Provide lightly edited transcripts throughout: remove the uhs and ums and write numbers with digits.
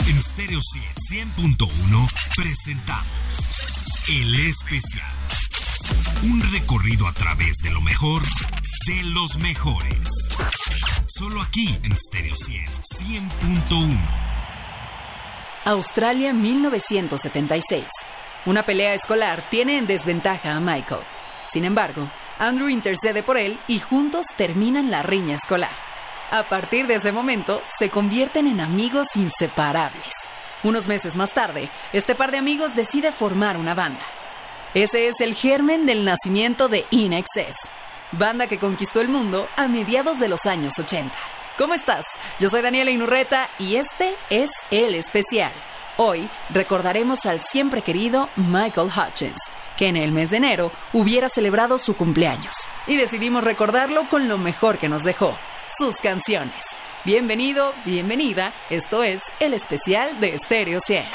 En Stereo 100.1 presentamos El Especial. Un recorrido a través de lo mejor de los mejores. Solo aquí en Stereo 100.1. Australia 1976. Una pelea escolar tiene en desventaja a Michael. Sin embargo, Andrew intercede por él y juntos terminan la riña escolar. A partir de ese momento, se convierten en amigos inseparables. Unos meses más tarde, este par de amigos decide formar una banda. Ese es el germen del nacimiento de INXS, banda que conquistó el mundo a mediados de los años 80. ¿Cómo estás? Yo soy Daniela Inurreta y este es El Especial. Hoy recordaremos al siempre querido Michael Hutchence, que en el mes de enero hubiera celebrado su cumpleaños. Y decidimos recordarlo con lo mejor que nos dejó, sus canciones. Bienvenido, bienvenida, esto es El Especial de Stereo 100.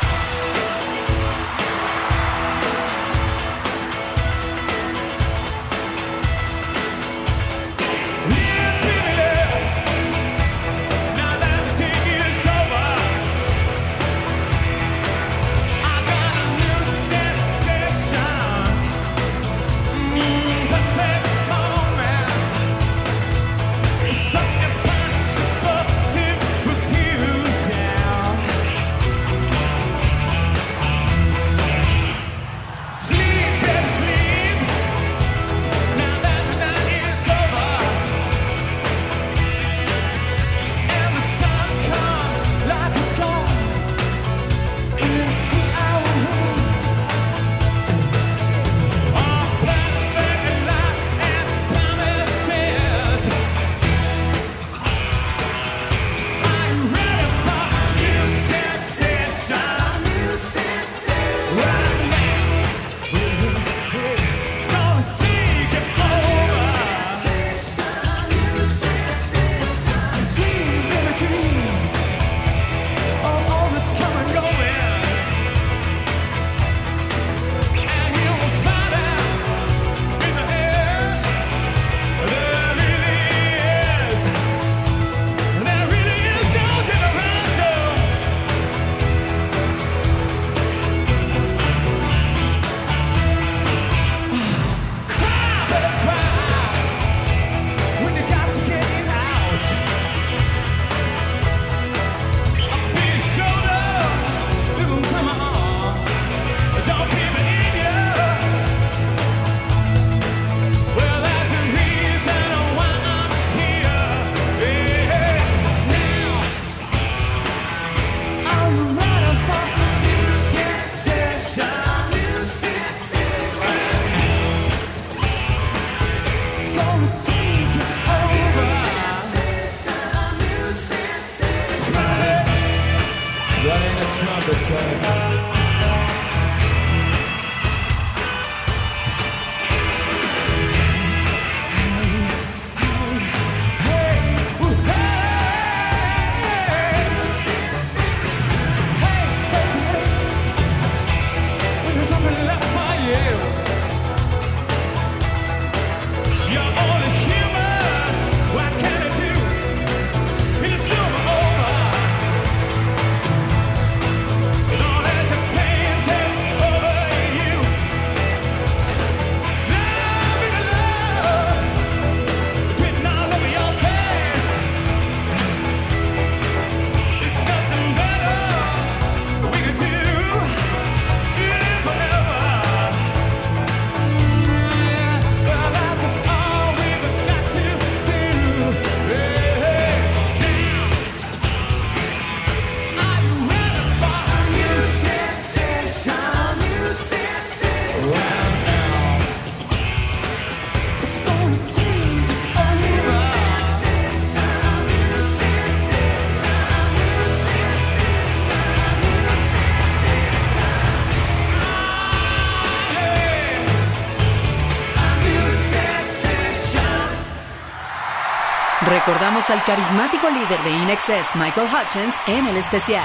Recordamos al carismático líder de INXS, Michael Hutchence, en El Especial.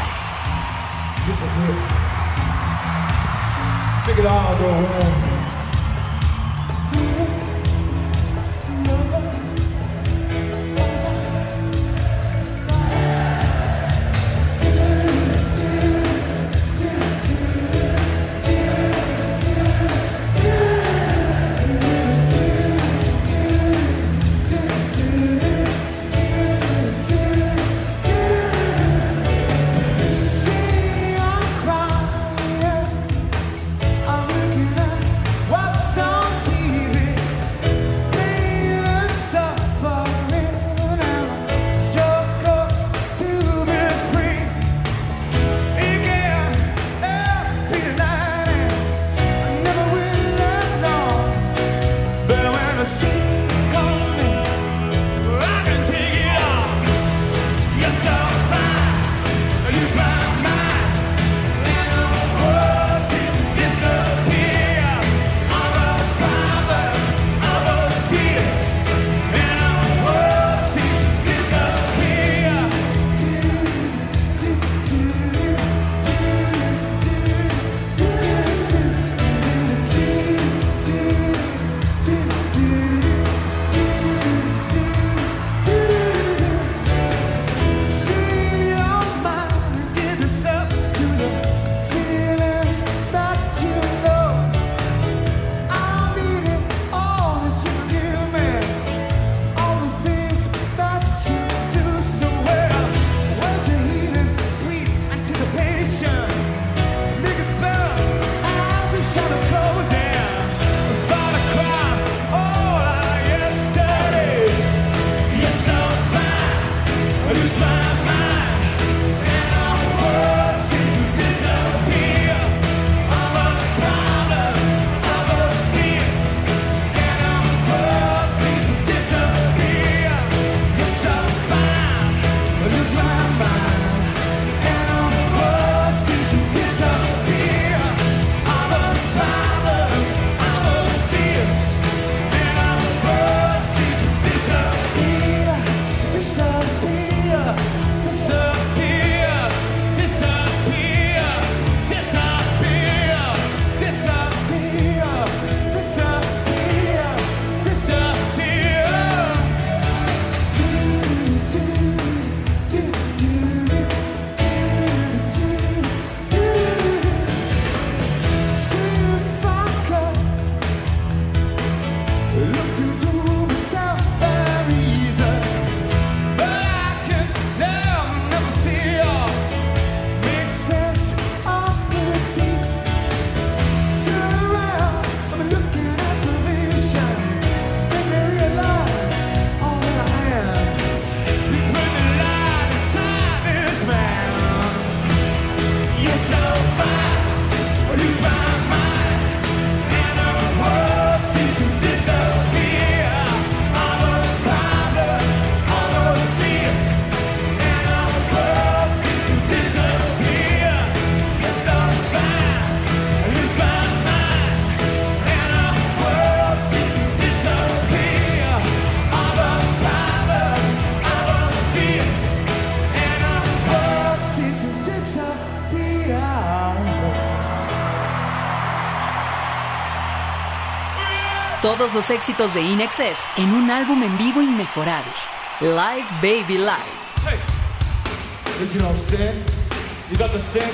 todos los éxitos de INXS en un álbum en vivo inmejorable. Live Baby Live. Hey, original sin. You got the sin?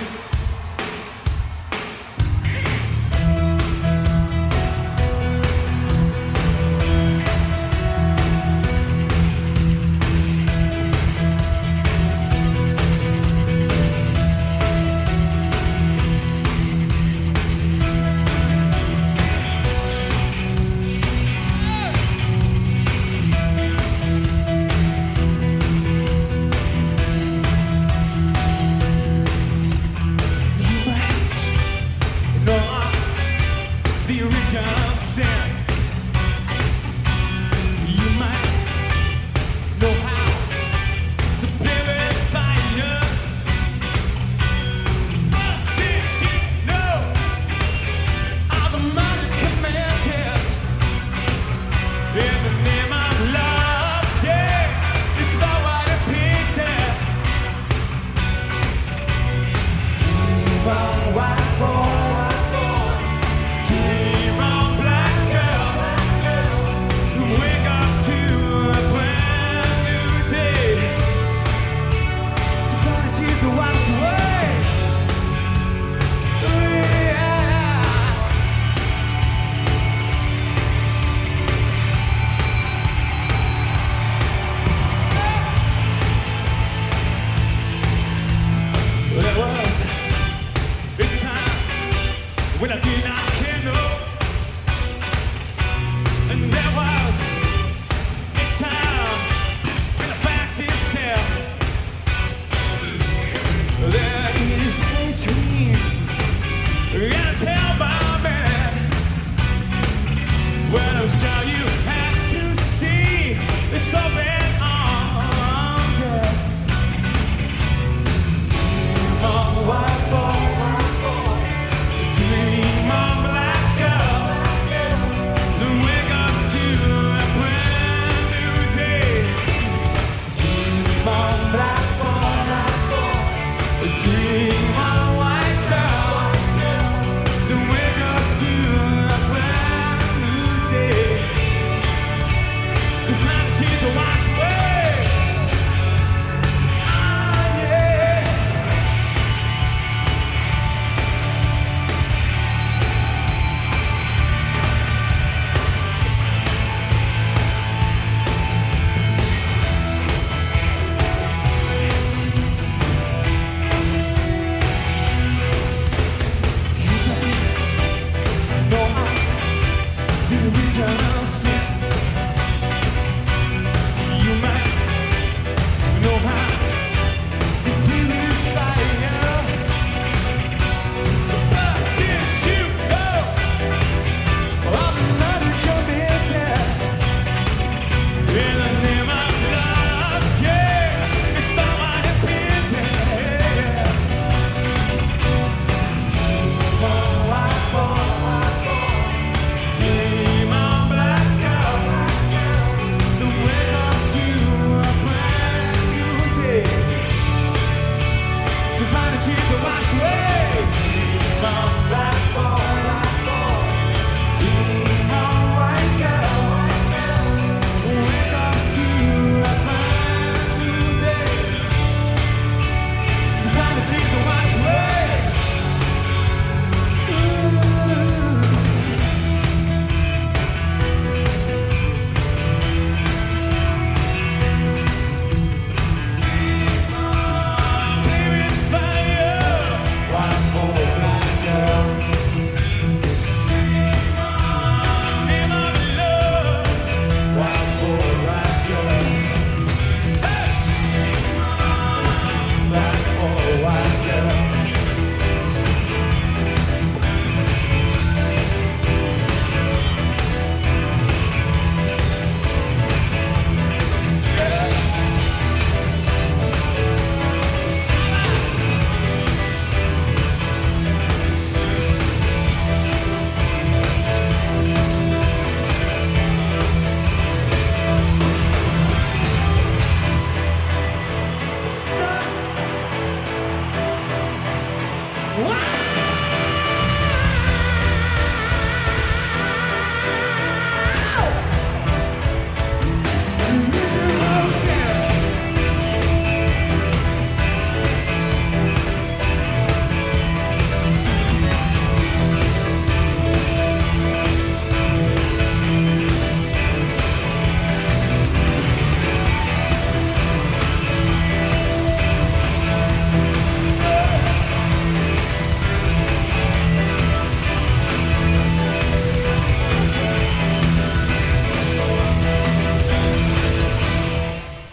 When I did not care, no. And there was a time when the facts itself. There is a dream, gotta tell my man. Well, I'm sure you had to see it's open arms, yeah. Dream on, white boy. Dream on, black girl, then wake up to a brand new day. Dream on, black boy, dream on, white girl, then wake up to a brand new day. To find the tears to wash away. Ah, yeah.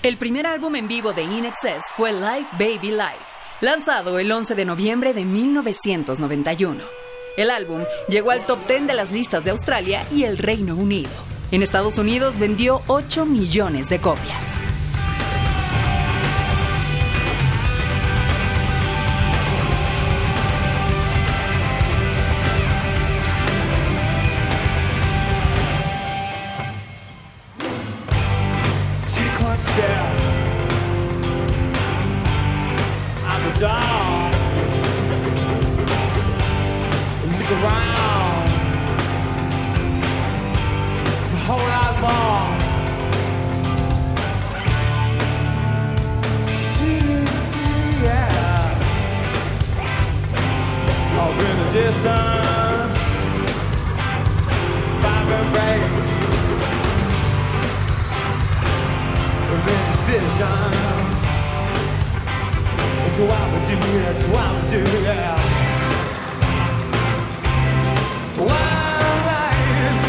El primer álbum en vivo de In Excess fue Life Baby Life, lanzado el 11 de noviembre de 1991. El álbum llegó al top 10 de las listas de Australia y el Reino Unido. En Estados Unidos vendió 8 millones de copias. Look around, it's a whole lot more. Yeah. Off in the distance, vibrant break. We make decisions. It's what we do, that's what we do, yeah. Wild life.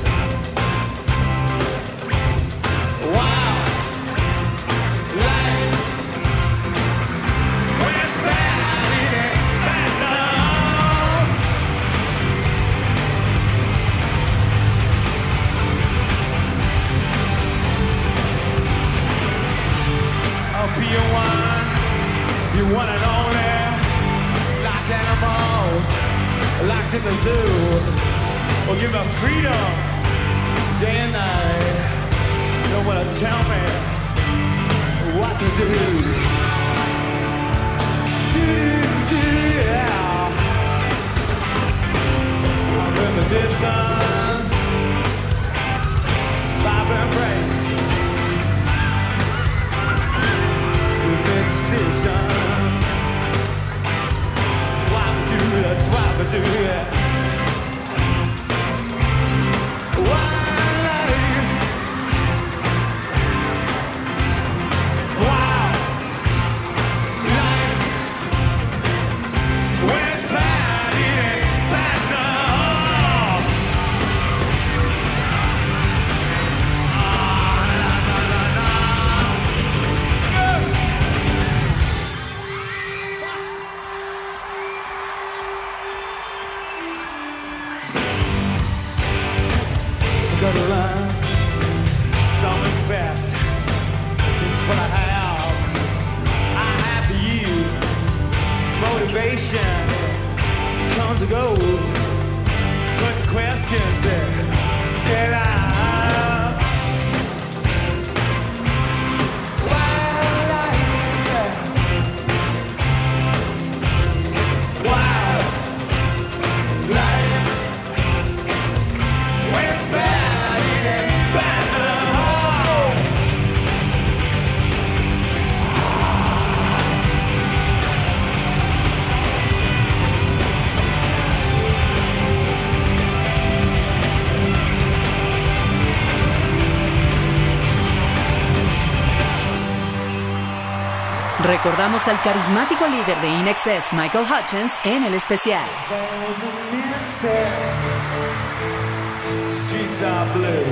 Wild life. When it's bad, it ain't bad enough. I'll be your one. You one and only, like animals, locked in the zoo. Or give them freedom, day and night. You don't wanna tell me what to do. Yeah. Up in the distance, vibrant brain. We make decisions. That's why we do, that's why we do it. Wild life. Wild life. When it's bad, it ain't bad enough. Gotta learn some respect. It's what I have. I have for you. Motivation comes and goes. But questions that set out. Wild life. Wild life. When it's bad, it ain't bad enough. Recordamos al carismático líder de In Excess, Michael Hutchence, en el especial. There's a mistake. Streets are blue.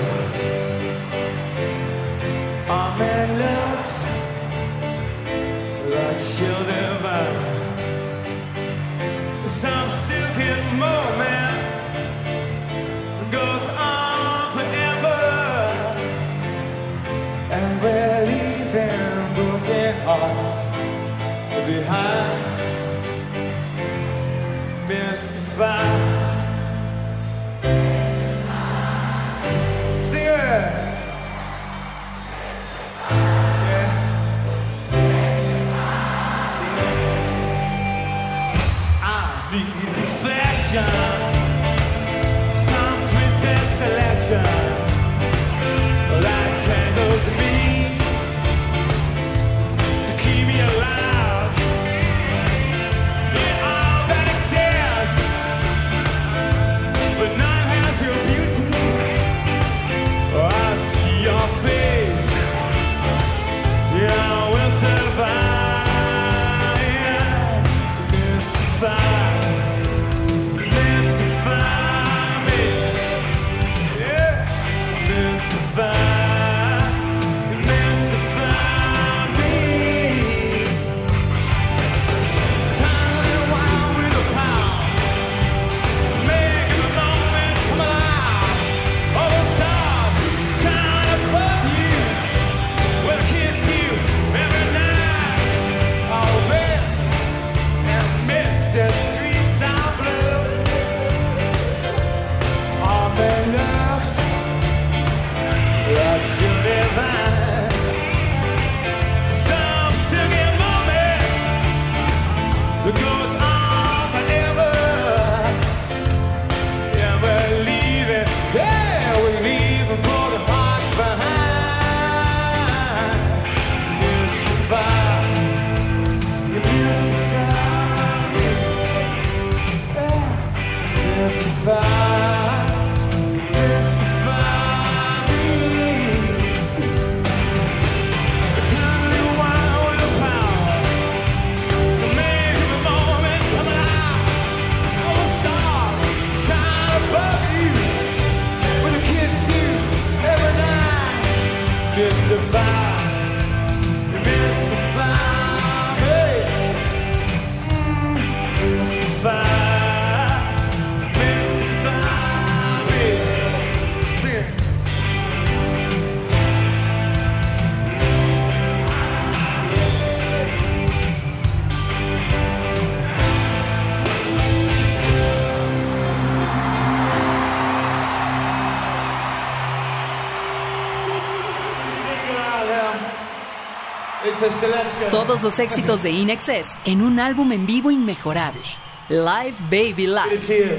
Our man looks like children. Some silken moment goes on forever, and we're leaving broken hearts behind. Mystified. Sing it. Yeah. I need reflection, some twisted selection that tangles me to keep me alive in all that exists, but none has your beauty. I see your face, yeah, I will survive. Mystify me, yeah. that goes on forever. Yeah, we're leaving, yeah, we're leaving broken hearts behind. Mystify, you mystify me, yeah, mystify. Todos los éxitos de INXS en un álbum en vivo inmejorable. Live Baby Live.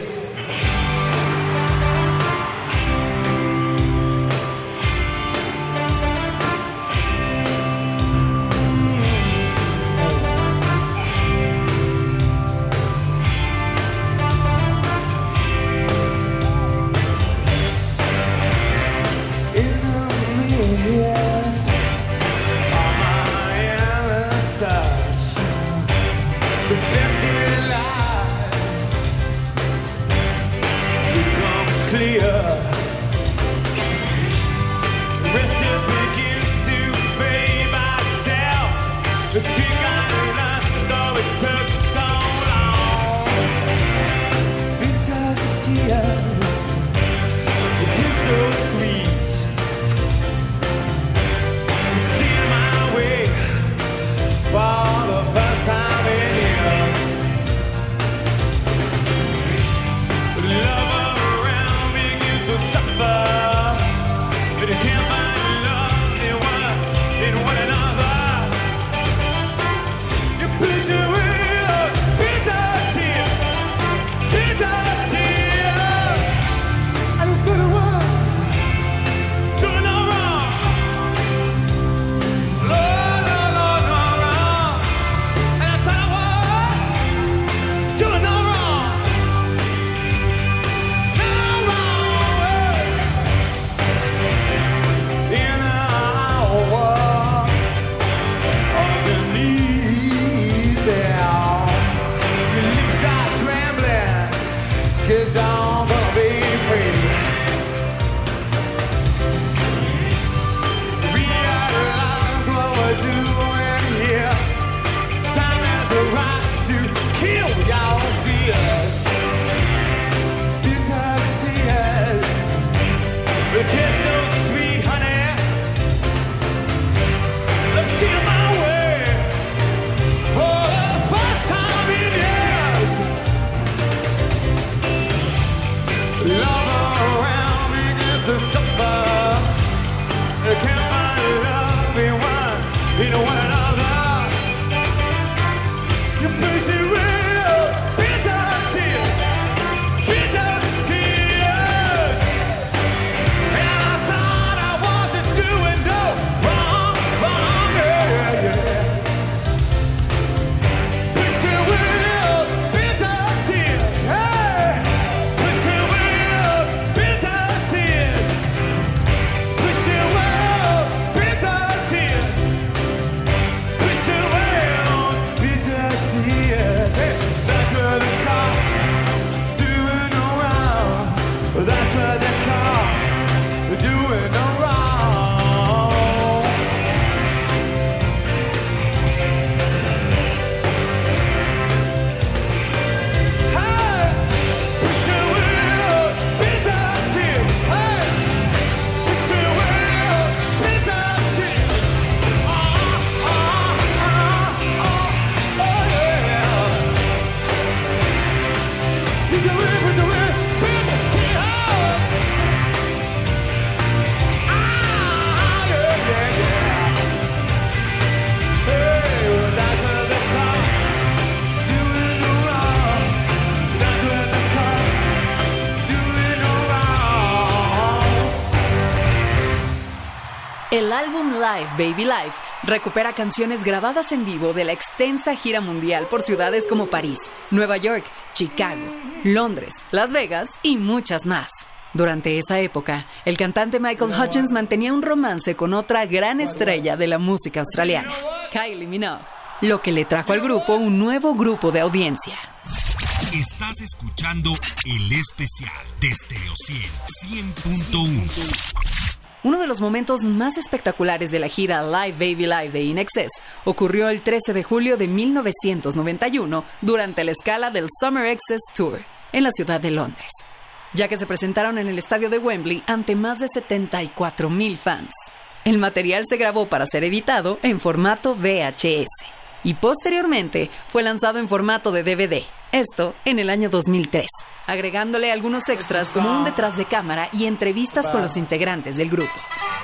El álbum Live Baby Live recupera canciones grabadas en vivo de la extensa gira mundial por ciudades como París, Nueva York, Chicago, Londres, Las Vegas y muchas más. Durante esa época, el cantante Michael Hutchence mantenía un romance con otra gran estrella de la música australiana, Kylie Minogue, lo que le trajo al grupo un nuevo grupo de audiencia. Estás escuchando El Especial de Stereo 100.1. Uno de los momentos más espectaculares de la gira Live Baby Live de INXS ocurrió el 13 de julio de 1991 durante la escala del Summer Excess Tour en la ciudad de Londres, ya que se presentaron en el estadio de Wembley ante más de 74,000 fans. El material se grabó para ser editado en formato VHS y posteriormente fue lanzado en formato de DVD, esto en el año 2003, agregándole algunos extras como un detrás de cámara y entrevistas con los integrantes del grupo.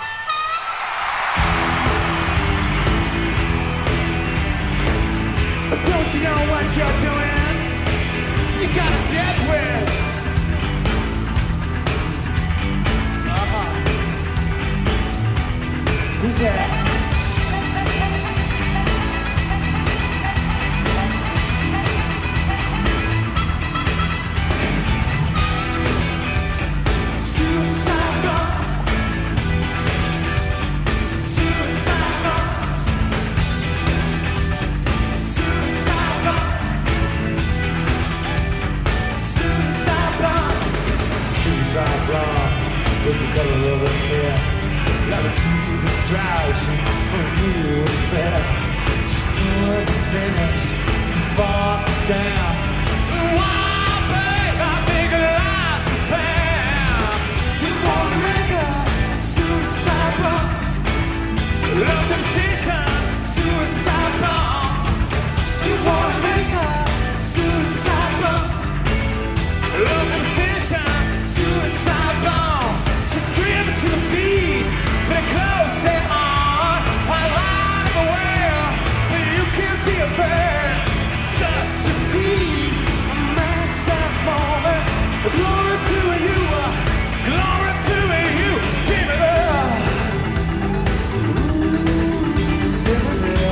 Don't you know what you're doing? You got a death wish. Who's that? What's the color of her hair? Like a cheap distraction from new affair. She's good to finish, far down. Why, babe, I think life's a plan. You wanna make a suicide bomb? Love decision, suicide bomb. You wanna make a suicide bomb? Love decision, suicide bomb. Streaming to the beat, but close they are. I line of the world, but you can't see a thing. Such a squeeze, a mad moment. Glory to you, glory to you, Timothy. Ooh, Timothy.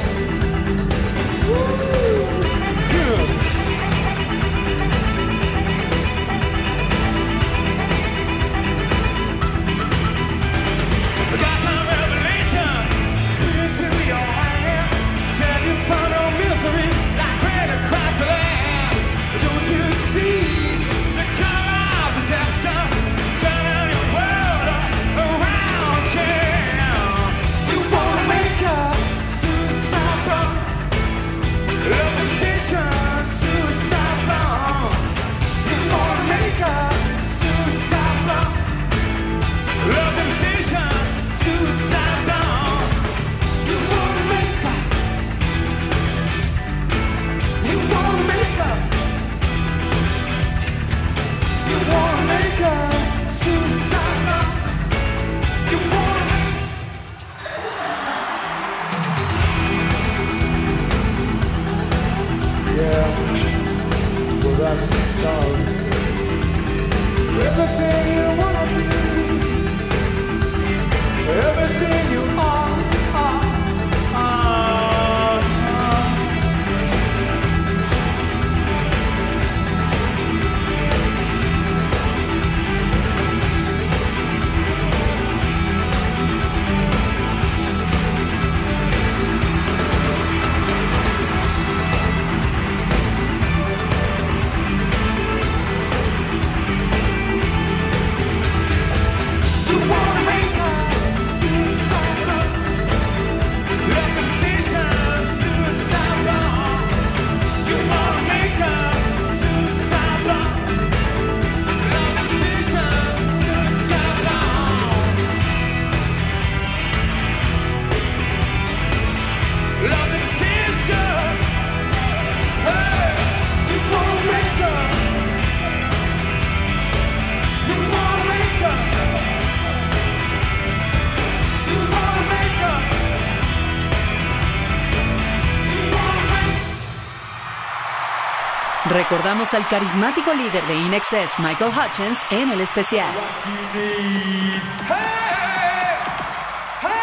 That's the story. Everything you wanna be, everything you are. Recordamos al carismático líder de INXS, Michael Hutchence, en el especial. Hey! Hey!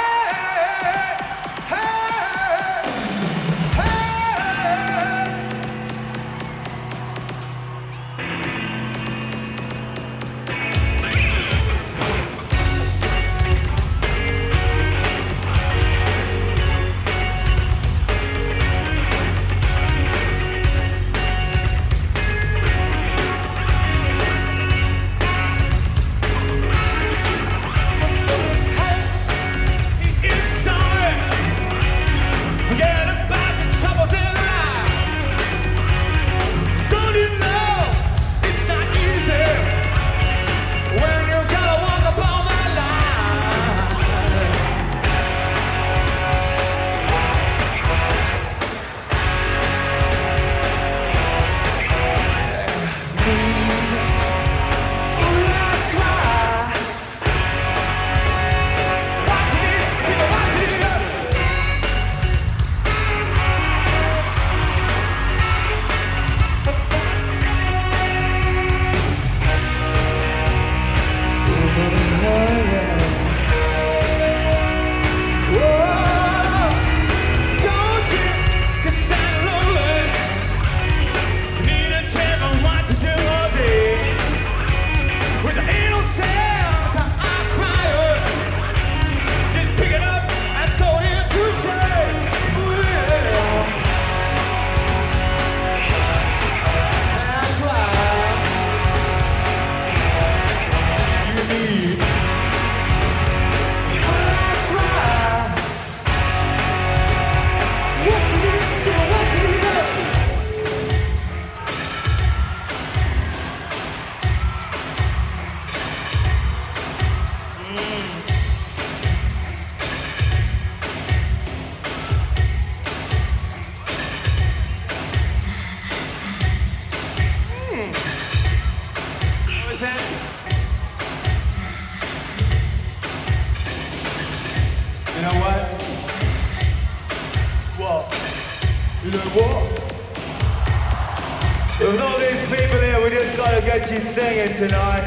With all these people here, we just gotta get you singing tonight.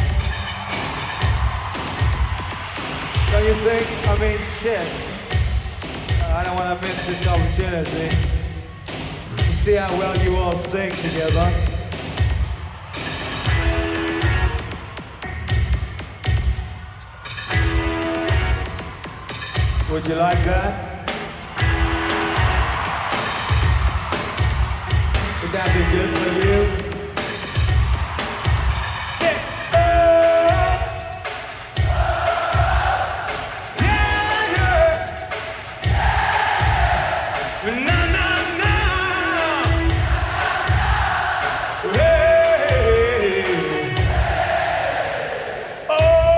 Don't you think? I mean, shit. I don't want to miss this opportunity to see how well you all sing together. Would you like that? Would that be good for you? Sing! Yeah, yeah! Na, na, na! Hey! Oh!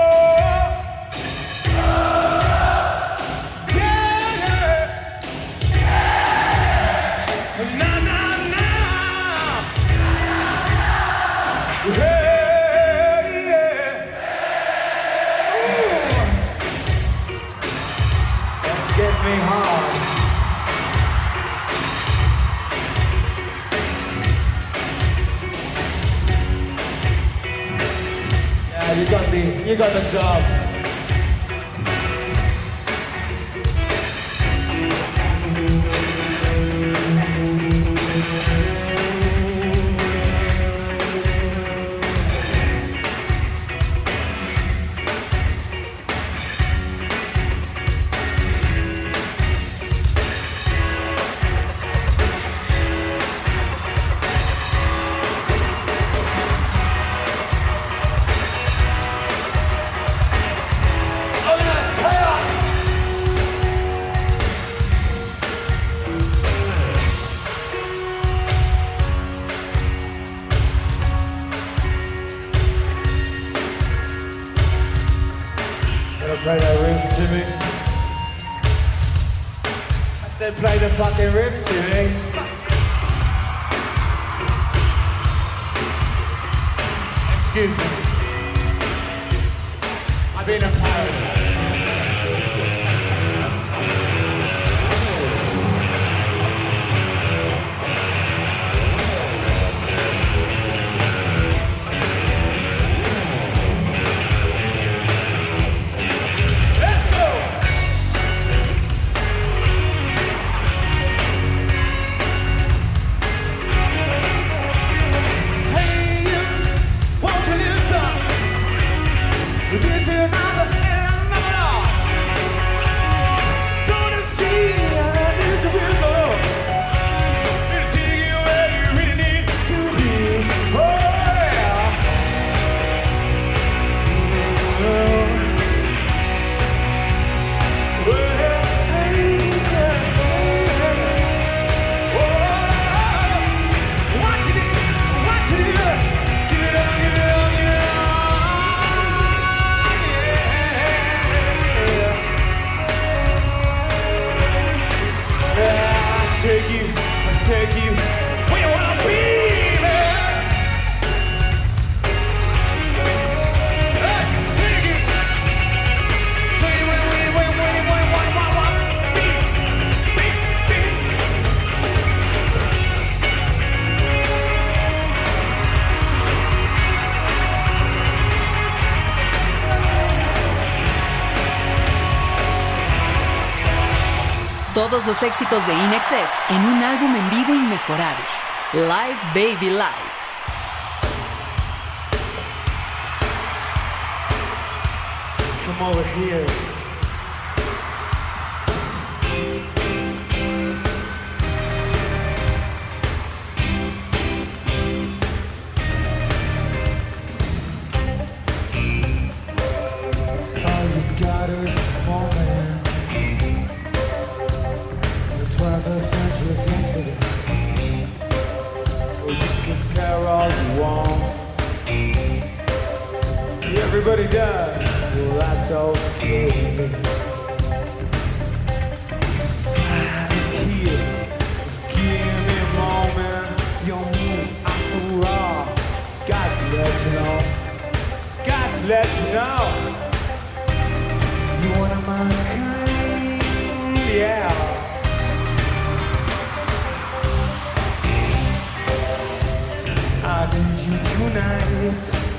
Me hard. Yeah, you got the job. Play that riff to me. I said play the fucking riff to me. Excuse me. I've been in Paris. This is another end of it all. Gonna see this will go. It'll take you where you really need to be. Oh yeah. What you do? Give it up, give it up, give it up. Take you where you wanna be, man. Hey, take you where you be. Todos los éxitos de INXS en un álbum en vivo inmejorable. Live Baby Live. Come over here. All you got is small man. 21st century's yesterday. Well, you can care all you want. Everybody does, well that's okay. Slide here, give me a moment. Your moves are so raw. Got to let you know. Got to let you know. You one of my kind, yeah. you tonight,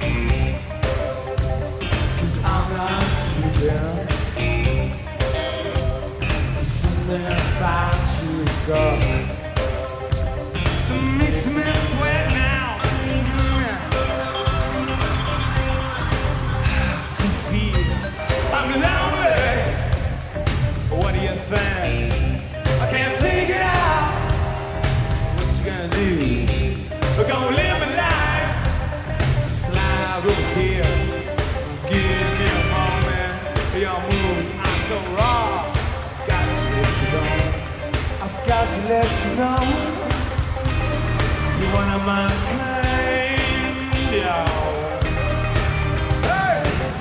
'cause I'm not sleeping. There's something about you, girl, that makes me sweat now. To feel I'm lonely. What do you think? I can't figure out what you gonna do. We're gonna live a life. Slide over here. Give me a moment. Your moves are so raw. Got to let you know. I've got to let you know. You're one of my kind, y'all. Hey!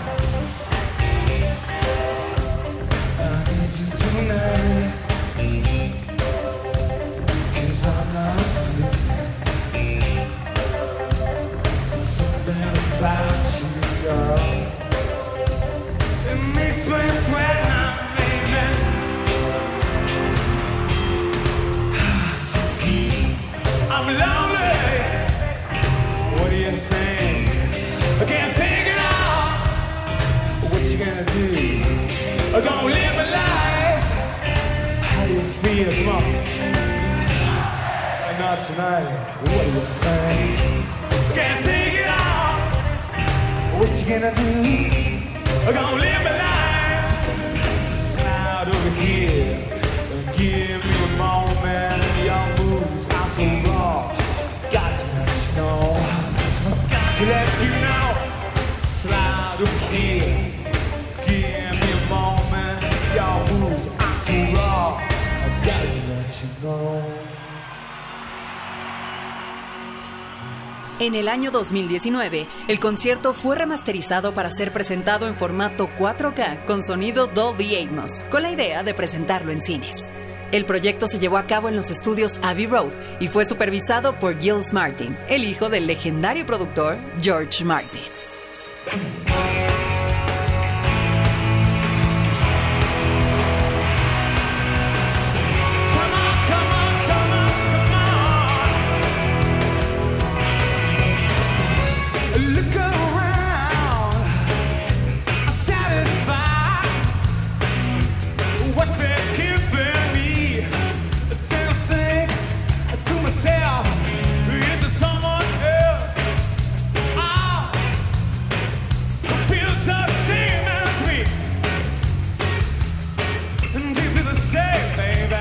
I need you tonight. 'Cause I'm not sleeping. Something about you, girl, it makes me sweat now, baby. To feel I'm lonely. What do you think? I can't figure out what you gonna do. I'm gonna live a life. How do you feel? Come on. Not tonight. What do you think? Can't figure out what you gonna do. I'm gonna live my life. Slide over here and give me a moment. Your moves are so raw. Got to let you know. I've got to let you know. Slide over here. Give me a moment. Your moves are so raw. I've got to let you know. En el año 2019, el concierto fue remasterizado para ser presentado en formato 4K con sonido Dolby Atmos, con la idea de presentarlo en cines. El proyecto se llevó a cabo en los estudios Abbey Road y fue supervisado por Giles Martin, el hijo del legendario productor George Martin. Look around, satisfied what they're giving me. Then I think to myself, is it someone else? Oh, feels the same as me. And you feel the same, baby.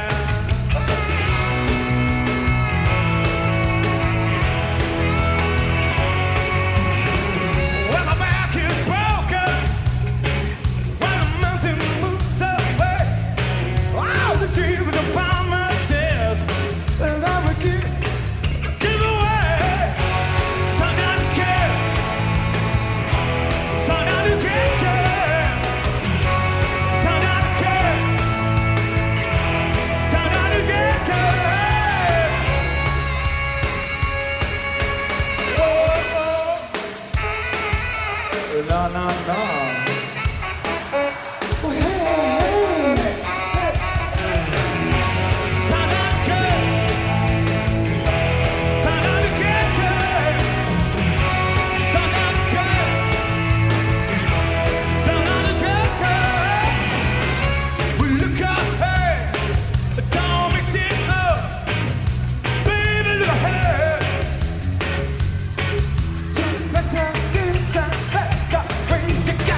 No, no, no. Oh, hey, hey. Sound out good. Sound out good, good. Sound out good. Sound out good, good. We look up, hey. Don't mix it up. Baby, look ahead. Don't let that dance out. Hey, got crazy.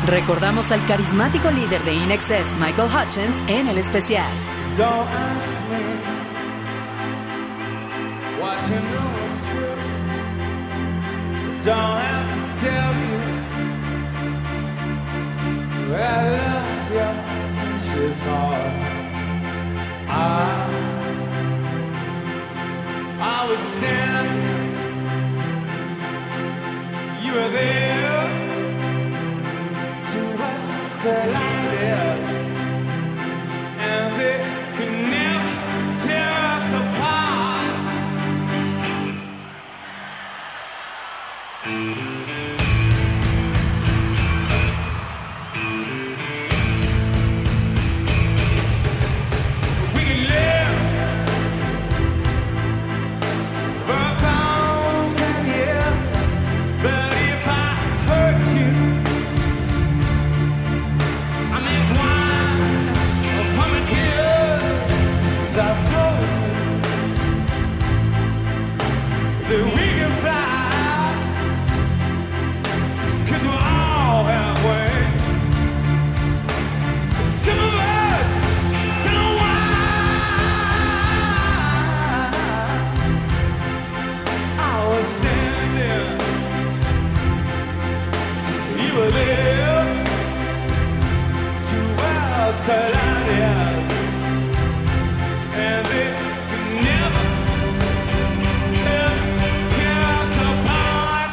Recordamos al carismático líder de INXS, Michael Hutchence, en el especial. Don't ask me what you know is true. Don't have to tell you I love you, she's hard. I was standing, you were there, two worlds collided, and they could never tear us apart. We can live for 1,000 years, but if I hurt you, I make wine from a tears. I told you that we can fly, 'cause we all have wings. Some of us don't know why. I was standing, you were there, two worlds collided, and they could never, ever tear us apart.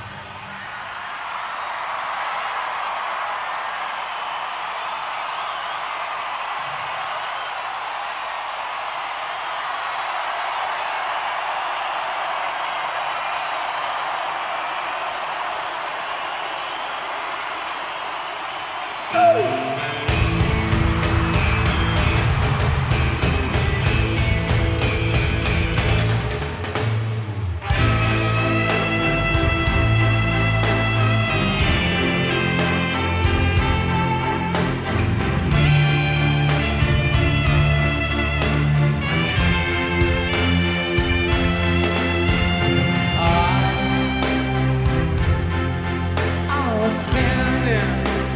I was standing,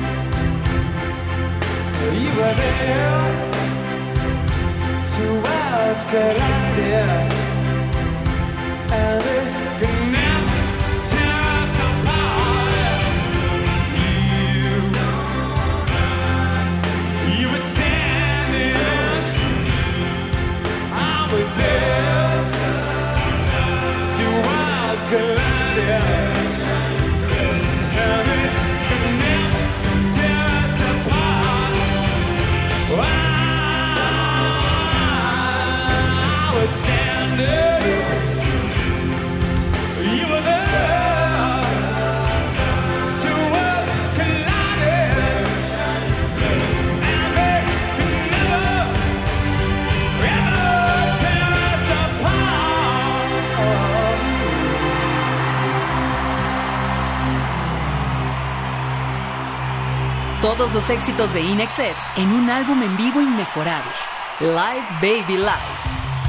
you were there, two worlds collided, and it could never tear us apart. You were standing, I was there, two worlds collided. And it could never tear us apart. I was standing, you were there, two worlds collided, and they could never, ever tear us apart. Todos los éxitos de INXS en un álbum en vivo inmejorable. Live Baby Live.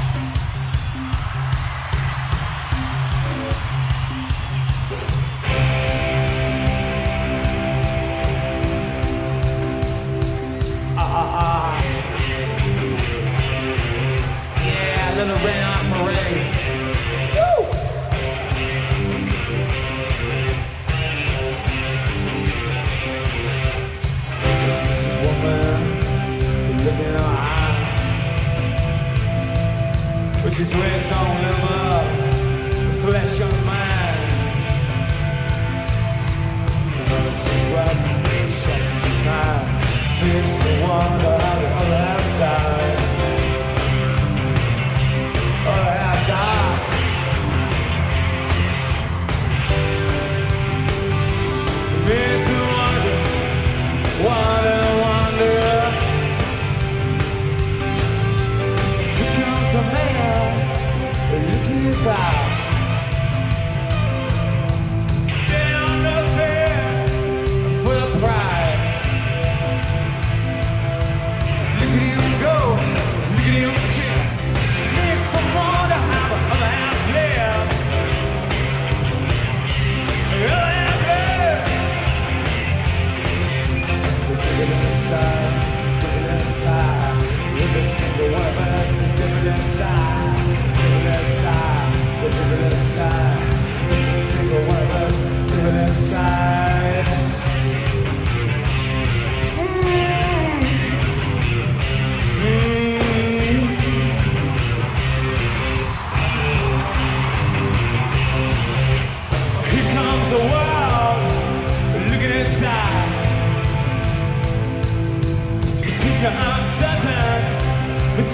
Yeah, a little rain on parade. Woo! This woman, look in her eye, but she's raised on limber, flesh on mind. But she wasn't something kind. Makes me wonder how the other half died. Other half died. Makes me wonder, wonder. Here comes a man, look in his eye. Down the fair, full of pride. Look at him go.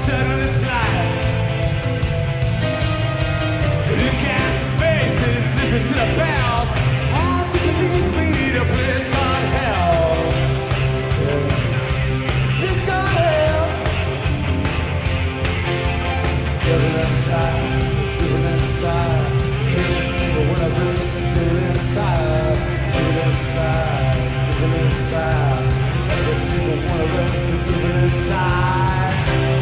suddenly slide. Look at the faces, listen to the bells. Hard to believe we need a place called hell. Place called hell. Get it inside, do it inside. Every single one of us, do it inside, do it inside, do it inside. Every single one of us, do it inside.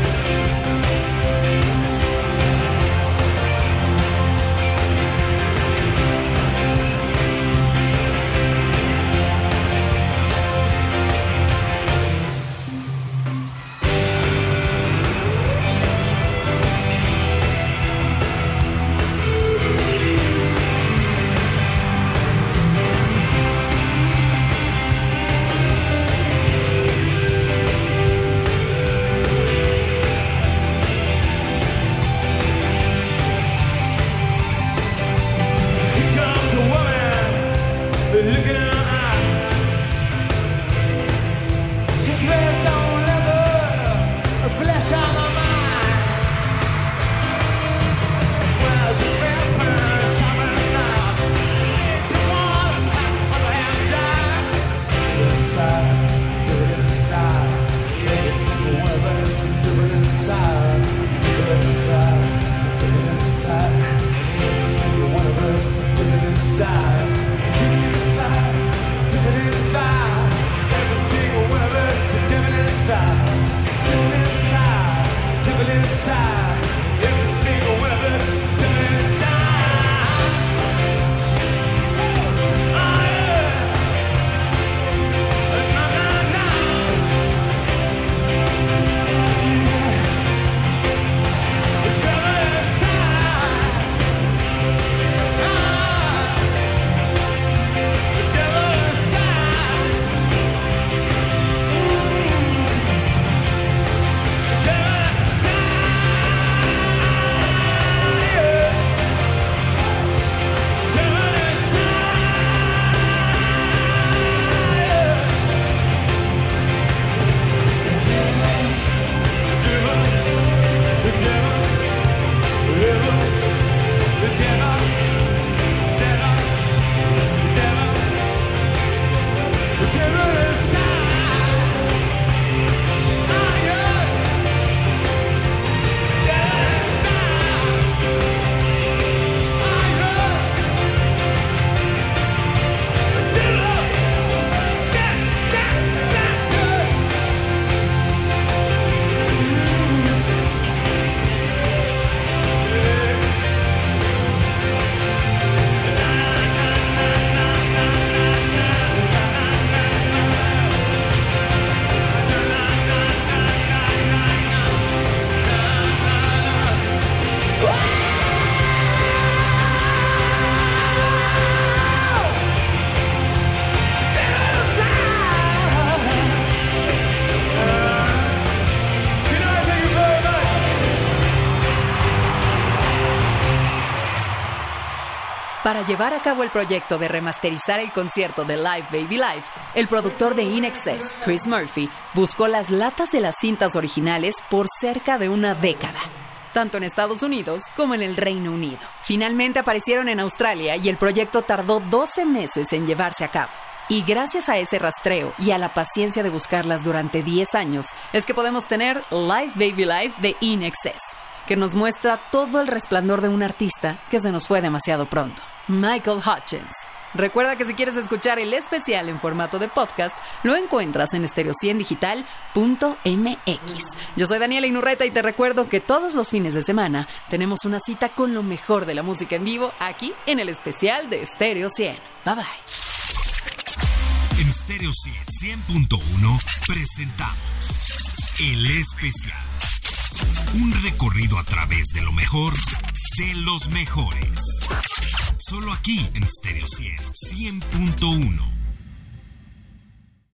Para llevar a cabo el proyecto de remasterizar el concierto de Live Baby Live, el productor de In Excess, Chris Murphy, buscó las latas de las cintas originales por cerca de una década, tanto en Estados Unidos como en el Reino Unido. Finalmente aparecieron en Australia y el proyecto tardó 12 meses en llevarse a cabo. Y gracias a ese rastreo y a la paciencia de buscarlas durante 10 años, es que podemos tener Live Baby Live de In Excess, que nos muestra todo el resplandor de un artista que se nos fue demasiado pronto. Michael Hutchence. Recuerda que si quieres escuchar el especial en formato de podcast, lo encuentras en stereo100digital.mx. Yo soy Daniela Inurreta y te recuerdo que todos los fines de semana tenemos una cita con lo mejor de la música en vivo aquí en el especial de Stereo 100. Bye bye. En Stereo 100.1 presentamos El Especial. Un recorrido a través de lo mejor de los mejores. Solo aquí en Stereo 100.1.